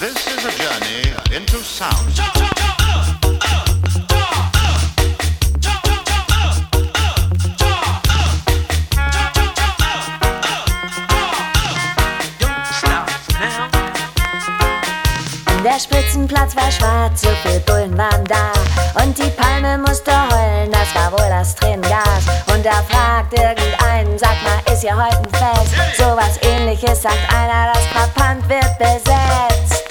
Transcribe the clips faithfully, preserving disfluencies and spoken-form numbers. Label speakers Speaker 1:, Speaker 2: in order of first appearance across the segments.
Speaker 1: This is a journey into sound.
Speaker 2: Der Spitzenplatz war schwarz, so viel Bullen waren da. Und die Palme musste heulen, das war wohl das Tränengas. Und da fragt irgendein, sag mal, ist hier heute ein Fest? So was ähnliches sagt einer, das Frapant wird besetzt.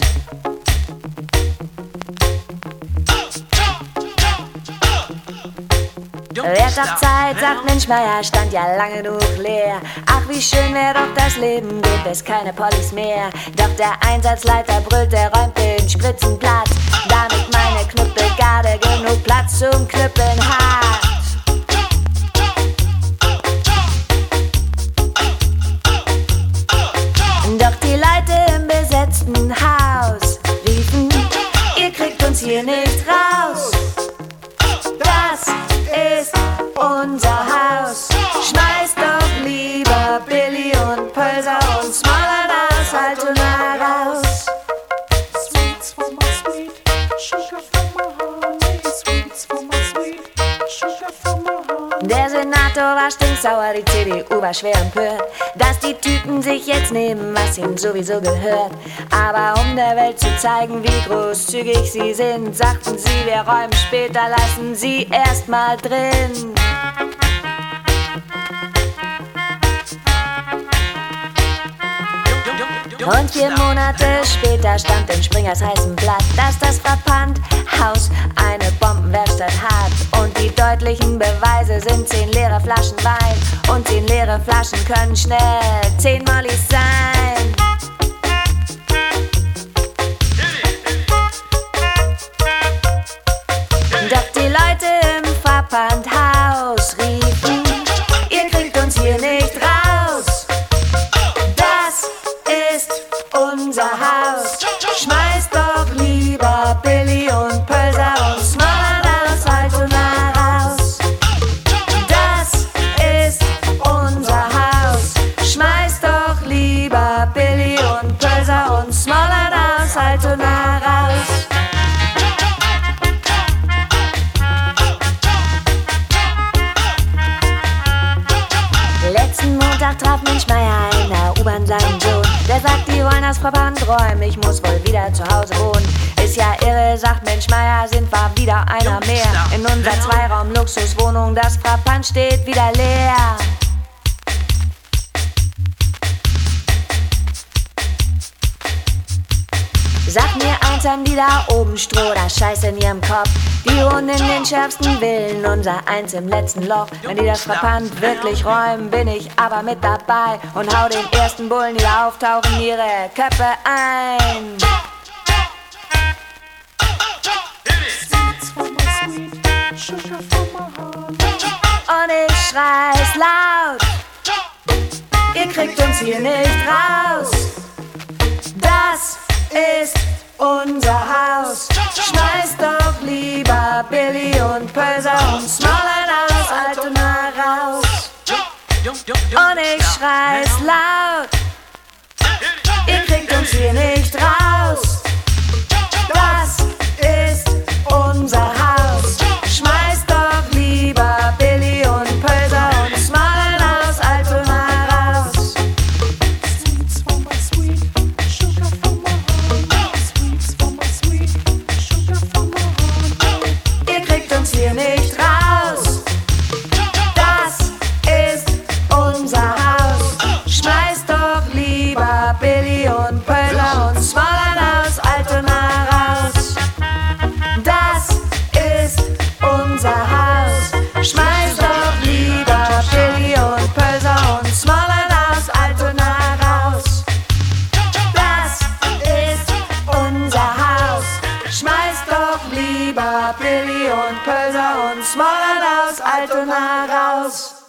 Speaker 2: Wird doch Zeit, sagt Menschmeier, stand ja lange genug leer. Ach, wie schön wär doch das Leben, gibt es keine Pollis mehr. Doch der Einsatzleiter brüllt, der räumt den Spitzenplatz, damit meine Knüppelgarde genug Platz zum Knüppeln hat. Doch die Leute im besetzten Haus riefen, ihr kriegt uns hier nicht raus. Das ist unser Haus. Schmeißt doch lieber Billy und Pölser und Smallland aus Altona raus.
Speaker 3: Sweets for my sweet, sugar for my honey. Sweets for my sweet, sugar for my honey.
Speaker 2: Der Senator war stinksauer, die C D U war schwer empört, dass die Typen sich jetzt nehmen, was ihnen sowieso gehört. Aber um der Welt zu zeigen, wie großzügig sie sind, sagten sie, wir räumen später, lassen sie erst mal drin. Und vier Monate später stand in Springers heißem Blatt, dass das Frapant-Haus eine Bombenwerkstatt hat. Und die deutlichen Beweise sind zehn leere Flaschen Wein. Und zehn leere Flaschen können schnell zehn Mollys sein. Doch die Leute im Frapant-Haus riefen, ihr kriegt uns hier nicht raus. Das ist unser Haus. Schmeißt doch lieber Billy und Pölser und Smallland aus Altona raus. Das ist unser Haus. Schmeißt doch lieber Billy und Pölser und Smallland aus Altona raus. Letzten Montag traf Menschmeier in der U-Bahn seinen Sohn. Der sagt, die wollen das Frapant räumen, ich muss wohl wieder zu Hause wohnen. Ist ja irre, sagt Menschmeier, sind wir wieder einer mehr. In unserer Zweiraum-Luxuswohnung, das Frapant steht wieder leer. Sag mir eins, haben die da oben Stroh oder Scheiß in ihrem Kopf? Die wohnen in den schärfsten Villen, unser eins im letzten Loch. Wenn die das Frapant wirklich räumen, bin ich aber mit dabei und hau den ersten Bullen, die da auftauchen, ihre Köpfe ein.
Speaker 3: Sweets for my sweet, sugar for my honey.
Speaker 2: Und ich schrei's laut, ihr kriegt uns hier nicht raus. Das ist unser Haus. Schmeißt doch lieber Billy und Pölser und Smallland aus Altona raus. Und ich schrei's laut, ihr kriegt uns hier nicht raus. Das ist unser Haus. Schmeißt doch lieber Billy und Pölser und Smallland aus Altona raus.
Speaker 3: Sweets for my sweet, sugar for my honey. Sweets for my sweet, sugar for my honey.
Speaker 2: Ihr kriegt uns hier nicht raus. Das ist unser Haus. Schmeißt doch lieber Billy und Pölser und Smallland aus Altona raus. Das ist unser Haus. Schmeißt doch lieber Billy und Pölser und Smallland aus Altona raus. Das ist unser Haus. Schmeißt doch lieber Billy und Pölser und Smallland aus Altona raus.